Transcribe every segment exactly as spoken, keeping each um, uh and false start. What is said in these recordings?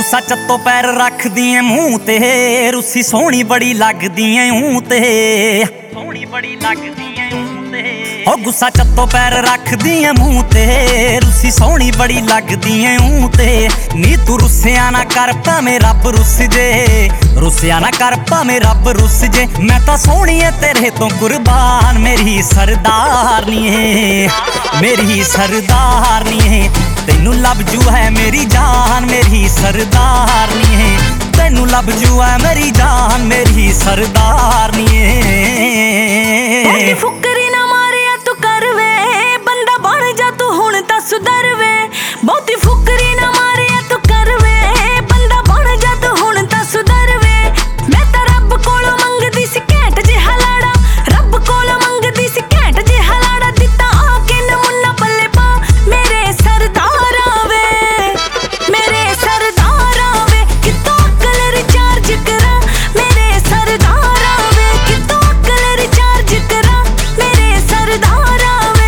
गुस्सा चत्तो पैर रख दिए मुंह ते, रुस्सी सोहनी बड़ी लगदी ऐ ऊं ते, सोहनी बड़ी लगदी ऐ ऊं ते। ओ गुस्सा चत्तो पैर रख दिए मुंह ते, रुस्सी सोहनी बड़ी लगदी ऐ ऊं ते। नी तू रुस्सिया ना कर भावें रब रुस जे, रुस्सिया ना कर भावें रब रुस जे। मैं तां सोहनी ऐ तेरे तो कुर्बान, मेरी सरदारनी है मेरी सरदारनी है। तैनू लब जू है मेरी जान मेरी सरदारनी है, तैनू लब जू है मेरी जान मेरी सरदारनी है। फुकरी ना मारिया तू कर वे, बंदा बन जा तू हुण तां सुधर वे। बहुती फुकरी ना मारिया तू कर वे, बंदा बन जा तू हुण तां सुधर वे। मैं तां रब कोलों मंगदी सी घैंट जिहा लाड़ा, रब कोलों मंगदी सी घैंट जिहा लाड़ा। दित्ता आके नमूना पल्ले पा मेरे सरदारा वे, मेरे सरदारा वे। कितों अकल रिचार्ज करा मेरे सरदारा वे, कितों अकल रिचार्ज करा मेरे सरदारा वे।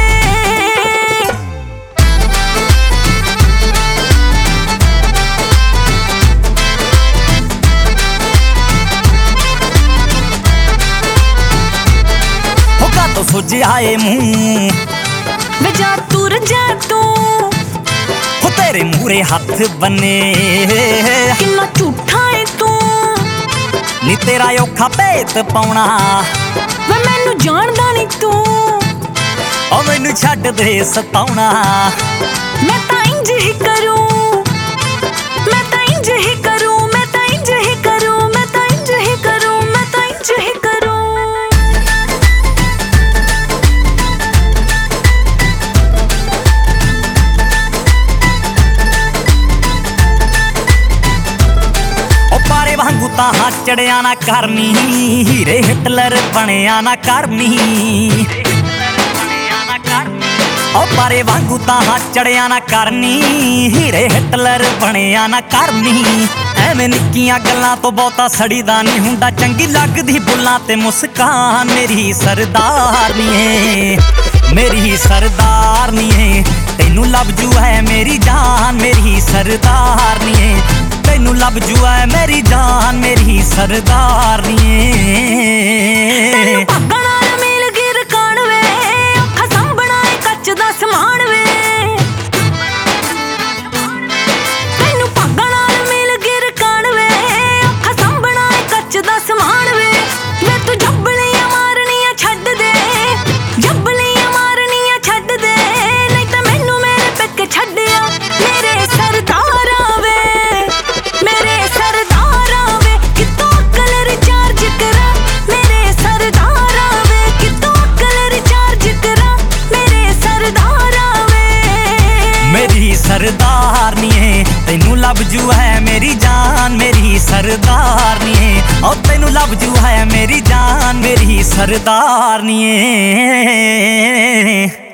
होगा तो सोचे आए मुंह वे जा तुर जा तू, हो तेरे मूरे हाथ बने किन्ना झूठा है तू। नी तेरा औखा भेत पाउणा, वे मैनू जानदा नहीं तू। ओ मैनू छड्ड दे सताउणा, मैं तां इंज ही करूं, मैं तां इंज ही करूं, मैं तां इंज ही करूं, मैं तां इंज ही करूं, मैं तां इंज ही करूं। पारे वांगू तां चढ़िया ना करनी, हीरे हिटलर बनिया ना करनी। ओ पारे वांगू तां चढ़िया ना करनी, हीरे हिटलर बनिया ना करनी। एवें निक्कियां गल्लां तो बहुता सड़ीदा नहीं हुंदा, चंगी लगदी बुल्लां ते मुस्कान मेरी सरदारनी है मेरी सरदारनी है। तैनू लब जू है मेरी जान मेरी सरदारनी है, तैनू लब जू है मेरी जान मेरी सरदारनी है। भागण नाल मेल गिर कान वे, औखा संभना है कच्च दा समान वे। तैनू भागण नाल मेल गिर कान वे, औखा संभना है कच्च दा समान वे। वे तू जब्बलियां मारनियां छड्ड दे, जब्बलियां मारनियां छड्ड दे, नहीं तां मैनू मेरे पिक छड्डिया मेरे सरदारा वे, मेरे सरदारा वे। कितों अकल रिचार्ज करा मेरे सरदारा वे, कितों अकल रिचार्ज करा मेरे सरदारा वे। मेरी सरदारनी है, तैनू लब जू है मेरी जान मेरी सरदारनी है। और तैनू लब जू है मेरी जान मेरी सरदारनी है।